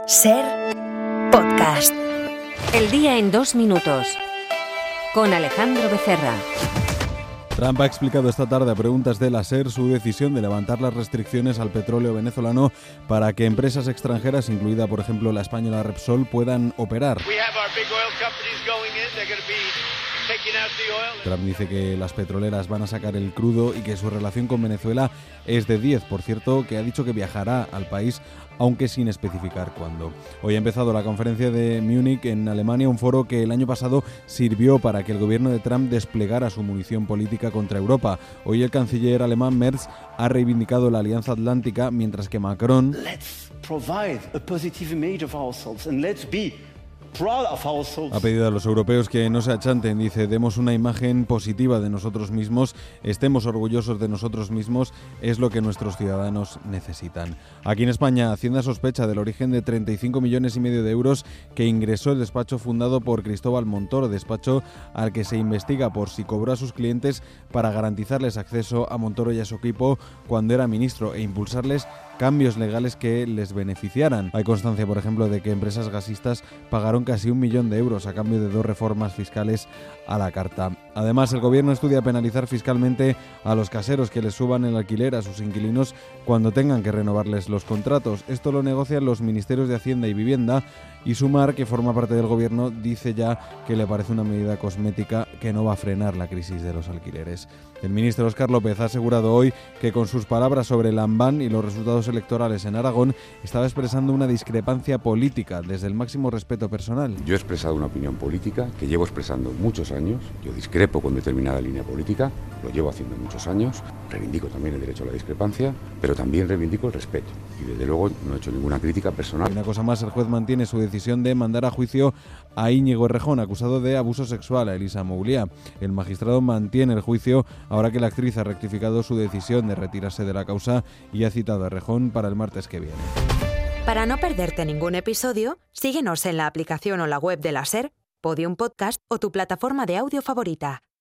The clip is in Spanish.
SER Podcast. El día en 2 minutos. Con Alejandro Becerra. Trump ha explicado esta tarde a preguntas de la SER su decisión de levantar las restricciones al petróleo venezolano para que empresas extranjeras, incluida por ejemplo la española Repsol, puedan operar. Trump dice que las petroleras van a sacar el crudo y que su relación con Venezuela es de 10. Por cierto, que ha dicho que viajará al país, aunque sin especificar cuándo. Hoy ha empezado la conferencia de Múnich en Alemania, un foro que el año pasado sirvió para que el gobierno de Trump desplegara su munición política contra Europa. Hoy el canciller alemán Merz ha reivindicado la Alianza Atlántica, mientras que Macron ha pedido a los europeos que no se achanten. Dice: demos una imagen positiva de nosotros mismos, estemos orgullosos de nosotros mismos, es lo que nuestros ciudadanos necesitan. Aquí en España, Hacienda sospecha del origen de 35,5 millones de euros que ingresó el despacho fundado por Cristóbal Montoro, despacho al que se investiga por si cobró a sus clientes para garantizarles acceso a Montoro y a su equipo cuando era ministro e impulsarles cambios legales que les beneficiaran. Hay constancia, por ejemplo, de que empresas gasistas pagaron casi 1 millón de euros a cambio de 2 reformas fiscales a la carta. Además, el gobierno estudia penalizar fiscalmente a los caseros que les suban el alquiler a sus inquilinos cuando tengan que renovarles los contratos. Esto lo negocian los ministerios de Hacienda y Vivienda, y Sumar, que forma parte del gobierno, dice ya que le parece una medida cosmética que no va a frenar la crisis de los alquileres. El ministro Óscar López ha asegurado hoy que con sus palabras sobre el AMBAN y los resultados electorales en Aragón estaba expresando una discrepancia política desde el máximo respeto personal. Yo he expresado una opinión política que llevo expresando muchos años. Yo discrepo con determinada línea política, lo llevo haciendo muchos años. Reivindico también el derecho a la discrepancia, pero también reivindico el respeto. Y desde luego no he hecho ninguna crítica personal. Y una cosa más, el juez mantiene su decisión de mandar a juicio a Íñigo Errejón, acusado de abuso sexual a Elisa Mouliá. El magistrado mantiene el juicio ahora que la actriz ha rectificado su decisión de retirarse de la causa y ha citado a Errejón para el martes que viene. Para no perderte ningún episodio, síguenos en la aplicación o la web de la SER, Podium Podcast o tu plataforma de audio favorita.